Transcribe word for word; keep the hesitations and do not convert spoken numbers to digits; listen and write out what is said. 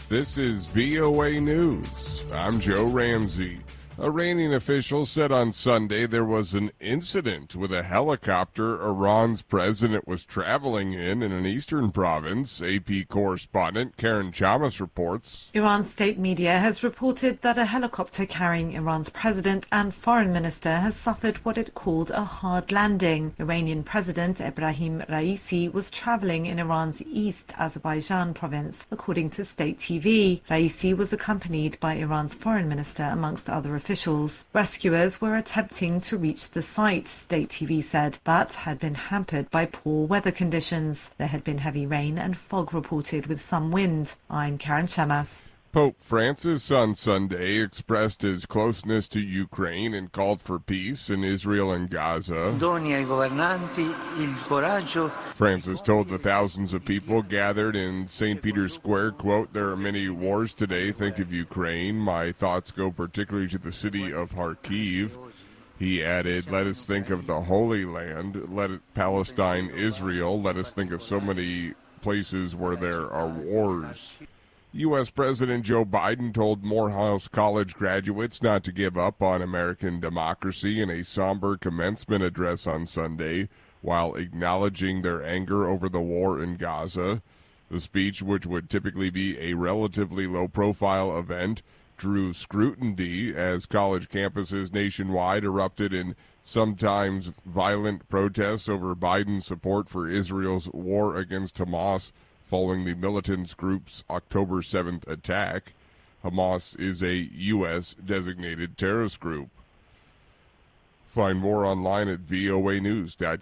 This is V O A News. I'm Joe Ramsey. Iranian officials said on Sunday there was an incident with a helicopter Iran's president was traveling in in an eastern province. A P correspondent Karen Chamas reports. Iran's state media has reported that a helicopter carrying Iran's president and foreign minister has suffered what it called a hard landing. Iranian President Ebrahim Raisi was traveling in Iran's East Azerbaijan province, according to state T V. Raisi was accompanied by Iran's foreign minister, amongst other officials. Officials. Rescuers were attempting to reach the site, state T V said, but had been hampered by poor weather conditions. There had been heavy rain and fog reported with some wind. I'm Karen Chamas. Pope Francis on Sunday expressed his closeness to Ukraine and called for peace in Israel and Gaza. Francis told the thousands of people gathered in Saint Peter's Square, quote, "There are many wars today. Think of Ukraine. My thoughts go particularly to the city of Kharkiv." He added, "Let us think of the Holy Land. Let it, Palestine, Israel. Let us think of so many places where there are wars." U S President Joe Biden told Morehouse College graduates not to give up on American democracy in a somber commencement address on Sunday, while acknowledging their anger over the war in Gaza. The speech, which would typically be a relatively low-profile event, drew scrutiny as college campuses nationwide erupted in sometimes violent protests over Biden's support for Israel's war against Hamas following the militant group's October seventh attack. Hamas is a U S designated terrorist group. Find more online at V O A news dot